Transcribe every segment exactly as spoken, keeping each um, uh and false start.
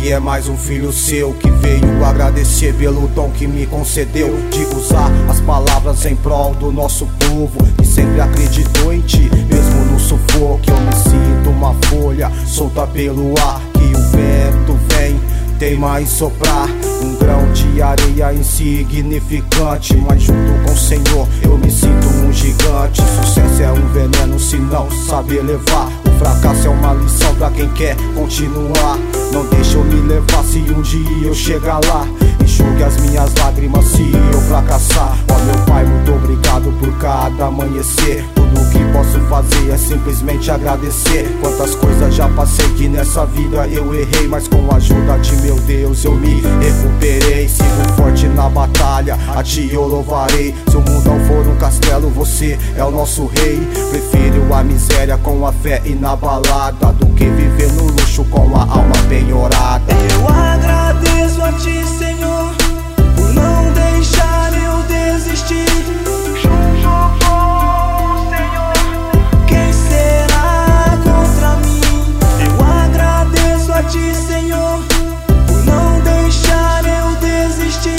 pai é mais um filho seu que veio agradecer pelo dom que me concedeu de usar as palavras em prol do nosso povo que sempre acreditou em ti, mesmo no sufoco. Eu me sinto uma folha solta pelo ar, que o vento vem teima em soprar, um grão de areia insignificante, mas junto com o Senhor eu me sinto um gigante. Sucesso é um veneno se não saber levar, o fracasso é uma lição pra quem quer continuar. Não deixa eu me levar se um dia eu chegar lá, enxugue as minhas lágrimas se eu fracassar. Ó meu pai, muito obrigado por cada amanhecer, tudo que posso fazer é simplesmente agradecer. Quantas coisas já passei que nessa vida eu errei, mas com a ajuda de meu Deus eu me recuperei. Sigo forte na batalha, a ti eu louvarei. Se o mundão for um castelo, você é o nosso rei. Prefiro a miséria com a fé inabalada do que viver no luxo com a alma penhorada. Eu agradeço a ti, Senhor, por não deixar eu desistir. Quem será contra mim? Eu agradeço a ti, Senhor, por não deixar eu desistir.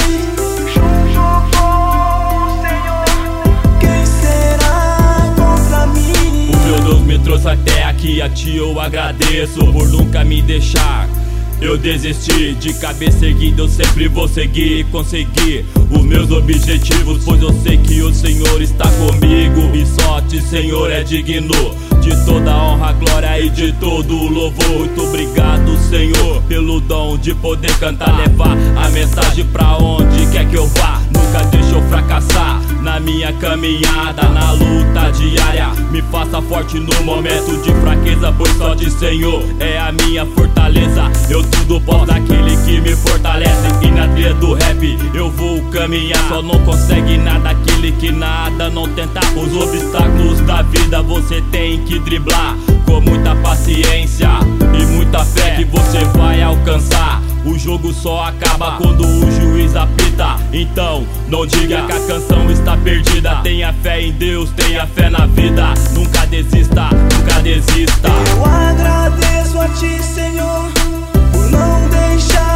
Quem será contra mim? O meu Deus me trouxe até aqui, a ti eu agradeço por nunca me deixar eu desistir. De cabeça erguida eu sempre vou seguir e conseguir os meus objetivos, pois eu sei que o Senhor está comigo e só ti, Senhor, é digno de toda honra, glória e de todo o louvor. Muito obrigado, Senhor, pelo dom de poder cantar, levar a mensagem pra onde quer que eu vá. Nunca deixe eu fracassar na minha caminhada, na luta diária. Me faça forte no momento de fraqueza, pois só de Senhor é a minha fortaleza. Eu tudo posso daquele que me fortalece, e na trilha do rap eu vou caminhar. Só não consegue nada aquele que nada não tenta. Os obstáculos da vida você tem que driblar com muita paciência e muita fé que você vai alcançar. O jogo só acaba quando o juiz apita, então não diga que a canção está perdida. Tenha fé em Deus, tenha fé na vida, nunca desista, nunca desista. Eu agradeço a ti, Senhor, por não deixar